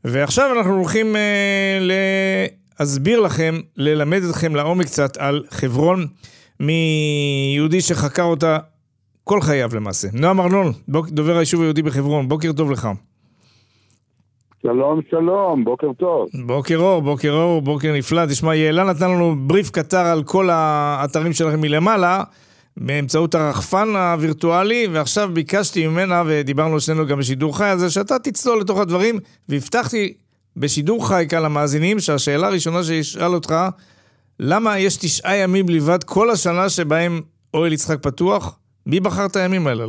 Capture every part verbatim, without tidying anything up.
ועכשיו אנחנו הולכים אה, להסביר לכם, ללמד אתכם לעומק קצת על חברון, מיהודי שחקר אותה כל חייו למעשה. נועם ארנון, בוק, דובר היישוב היהודי בחברון, בוקר טוב לך. שלום, שלום, בוקר טוב. בוקר אור, בוקר אור, בוקר נפלא. תשמע, יעלה נתן לנו בריף קטר על כל האתרים שלכם מלמעלה, באמצעות הרחפן הווירטואלי, ועכשיו ביקשתי ממנה, ודיברנו שנינו גם בשידור חי, על זה שאתה תצלול לתוך הדברים, והבטחתי בשידור חי כאן למאזינים, שהשאלה הראשונה שישאל אותך, למה יש תשעה ימים בלבד כל השנה שבהם אוהל יצחק פתוח? מי בחר את הימים האלו?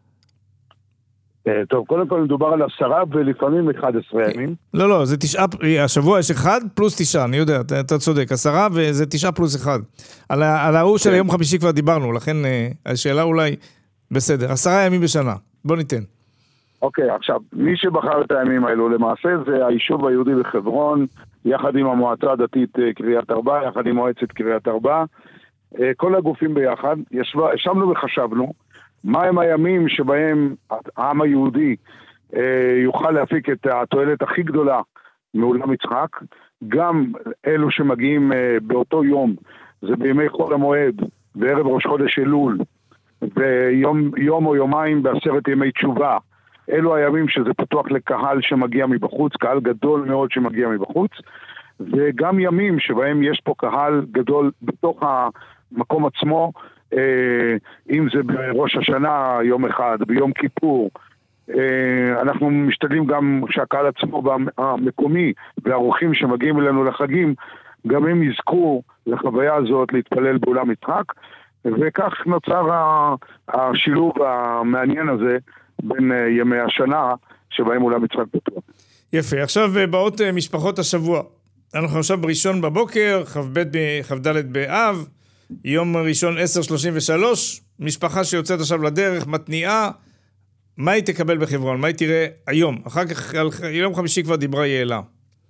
טוב, קודם כל מדובר על עשרה ולפעמים אחד עשרה ימים. לא, לא, זה תשעה, השבוע יש אחד פלוס תשעה, אני יודע, אתה, אתה צודק, עשרה וזה תשעה פלוס אחד. על, על ההוא של היום חמישי כבר דיברנו, לכן השאלה אולי בסדר, עשרה ימים בשנה, בוא ניתן. אוקיי, עכשיו, מי שבחר את הימים האלו למעשה זה היישוב היהודי בחברון, יחד עם המועצה הדתית קריית ארבע, יחד עם מועצת קריית ארבע, כל הגופים ביחד, ישבה, ישבנו וחשבנו, מה הם הימים שבהם העם היהודי אה, יוכל להפיק את התועלת הכי גדולה מאולם יצחק, גם אלו שמגיעים אה, באותו יום, זה בימי חול המועד, בערב ראש חודש אלול, ויום יום או יומיים בעשרת ימי תשובה, אלו הימים שזה פתוח לקהל שמגיע מבחוץ, קהל גדול מאוד שמגיע מבחוץ, וגם ימים שבהם יש פה קהל גדול בתוך המקום עצמו, אם זה בראש השנה יום אחד, ביום כיפור, אנחנו משתדלים גם שהקהל עצמו המקומי והאורחים שמגיעים אלינו לחגים, גם הם יזכו לחוויה הזאת להתפלל באולם יצחק, וכך נוצר השילוב המעניין הזה בין ימי השנה שבהם אולם יצחק פתוח. יפה, עכשיו באות משפחות השבוע. אנחנו עכשיו בראשון בבוקר, כ"ד באב, יום ראשון עשר שלושים ושלוש, משפחה שיוצאת עכשיו לדרך, מתניעה, מה היא תקבל בחברון? מה היא תראה היום? אחר כך, יום חמישי כבר דיברה יעלה.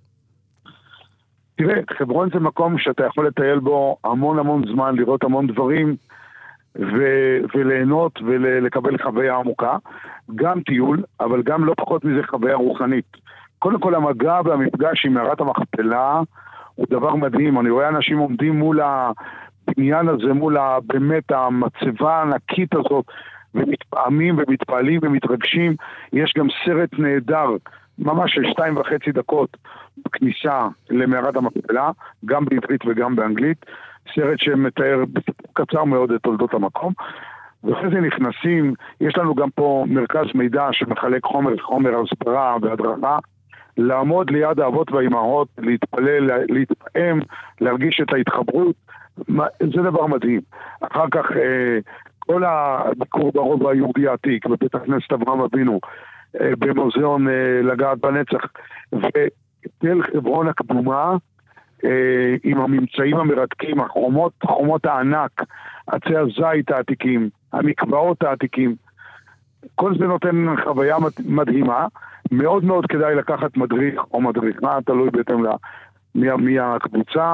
תראה, חברון זה מקום שאתה יכול לטייל בו המון המון זמן, לראות המון דברים, ו- וליהנות ולקבל חוויה עמוקה, גם טיול, אבל גם לא פחות מזה חוויה רוחנית. קודם כל המגע והמפגש עם מערת המכפלה הוא דבר מדהים, אני רואה אנשים עומדים מול ה... בניין הזה מול באמת המצבה הענקית הזאת, ומתפעמים ומתפעלים ומתרגשים. יש גם סרט נהדר, ממש של שתיים וחצי דקות בכניסה למערת המכפלה, גם בעברית וגם באנגלית, סרט שמתאר קצר מאוד את תולדות המקום, ואחרי זה נכנסים, יש לנו גם פה מרכז מידע שמחלק חומר, חומר הסברה והדרכה, לעמוד ליד האבות והאימהות, להתפלל, להתפעם, להרגיש את ההתחברות, זה דבר מדהים. אחר כך כל הביקור ברובע היהודי העתיק בבית הכנסת אברהם אבינו, במוזיאון לגעת בנצח, ותל חברון הקדומה עם הממצאים המרתקים, החומות, חומות הענק, עצי הזית העתיקים, המקוואות העתיקים, כל זה נותן חוויה מדהימה. מאוד מאוד כדאי לקחת מדריך או מדריכה, תלוי בהתאם מי הקבוצה,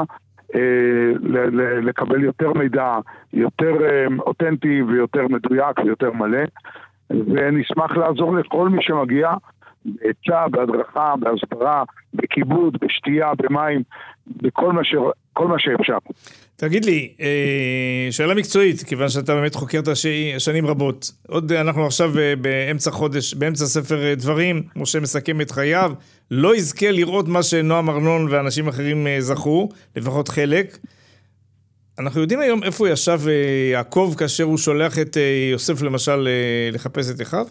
לקבל יותר מידע, יותר אותנטי ויותר מדויק ויותר מלא, ונשמח לעזור לכל מי שמגיע בעצה, בהדרכה, בהסברה, בכיבוד, בשתייה, במים, בכל מה, ש... כל מה שאפשר. תגיד לי, שאלה מקצועית, כיוון שאתה באמת חוקר את השנים רבות, עוד אנחנו עכשיו באמצע חודש, באמצע ספר דברים, משה מסכם את חייו, לא יזכה לראות מה שנועם ארנון ואנשים אחרים זכו, לפחות חלק. אנחנו יודעים היום איפה ישב יעקב כאשר הוא שולח את יוסף למשל לחפש את אחיו?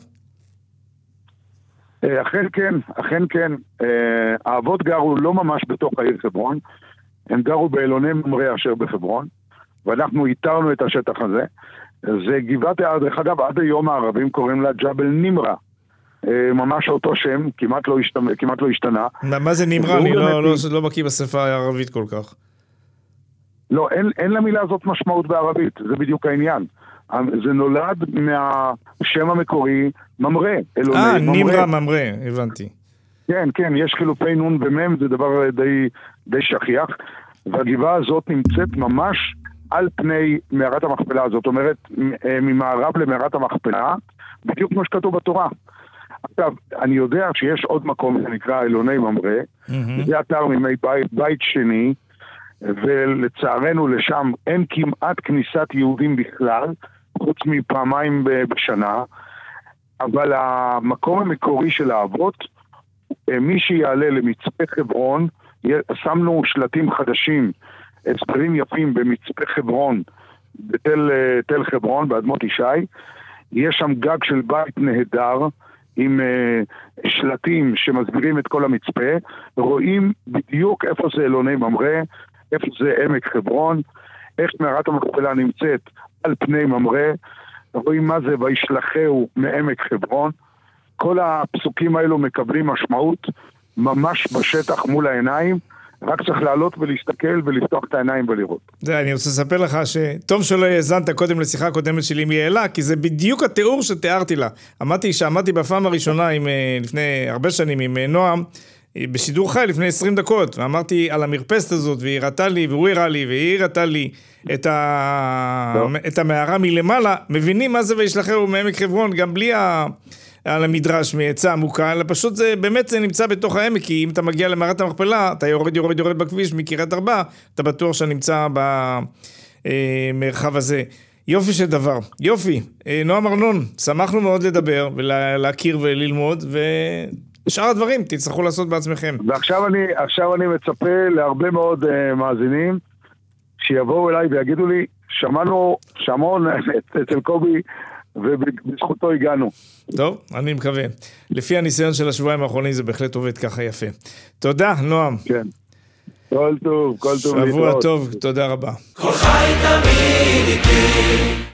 אכן כן, אכן כן. האבות גרו לא ממש בתוך העיר חברון, הם גרו באלוני ממרא אשר בחברון, ואנחנו איתרנו את השטח הזה. זה גבעת, דרך אגב, עד היום הערבים קוראים לה ג'בל נימרה. ממש אותו שם, כמעט לא השתנה. כמעט לא השתנה. מה זה נימרה? אני לא, לא, לא בקיא בשפה הערבית כל כך. לא, אין, אין למילה הזאת משמעות בערבית, זה בדיוק העניין. זה נולד מהשם המקורי ממרא. אה, נימרה ממרא, הבנתי. כן, כן, יש חילופי נון במם, זה דבר די, די שכיח, והגבעה הזאת נמצאת ממש על פני מערת המכפלה, זאת אומרת, ממערב למערת המכפלה, בדיוק כמו שכתוב בתורה. עכשיו, אני יודע שיש עוד מקום שנקרא אלוני ממרא, mm-hmm. זה אתר מימי בית, בית שני, ולצערנו לשם אין כמעט כניסת יהודים בכלל, חוץ מפעמיים בשנה, אבל המקום המקורי של האבות, מי שיעלה למצפה חברון, שמנו שלטים חדשים, הסברים יפים במצפה חברון, בתל תל חברון, באדמות ישי, יש שם גג של בית נהדר, עם uh, שלטים שמסבירים את כל המצפה, רואים בדיוק איפה זה אלוני ממרא, איפה זה עמק חברון, איך מערת המכפלה נמצאת על פני ממרא, רואים מה זה וישלחהו מעמק חברון, כל הפסוקים האלו מקבלים משמעות ממש בשטח מול העיניים, רק צריך לעלות ולהסתכל ולפתוח את העיניים ולראות. זה, אני רוצה לספר לך שטוב שלא האזנת קודם לשיחה הקודמת שלי עם יעלה, כי זה בדיוק התיאור שתיארתי לה. אמרתי שעמדתי בפעם הראשונה עם, לפני הרבה שנים עם נועם, בשידור חי לפני עשרים דקות, ואמרתי על המרפסת הזאת, והיא הראתה לי, והוא הראה לי, והיא הראתה לי את, ה... את המערה מלמעלה, מבינים מה זה וישלחהו מעמק חברון, גם בלי ה... על המדרש מעצה עמוקה, אלא פשוט זה, באמת זה נמצא בתוך העמק, כי אם אתה מגיע למערת המכפלה, אתה יורד, יורד, יורד בכביש מקריית ארבע, אתה בטוח שנמצא במרחב הזה. יופי של דבר. יופי. נועם ארנון, שמחנו מאוד לדבר ולהכיר וללמוד, ושאר הדברים תצטרכו לעשות בעצמכם. ועכשיו אני, עכשיו אני מצפה להרבה מאוד uh, מאזינים, שיבואו אליי ויגידו לי, שמענו שמעון אצל קובי, ובזכותו הגענו. טוב, אני מקווה. לפי הניסיון של השבועיים האחרונים זה בהחלט עובד ככה יפה. תודה, נועם. כן. כל טוב, כל טוב. שבוע טוב, תודה רבה. כל חי תמיד איתי.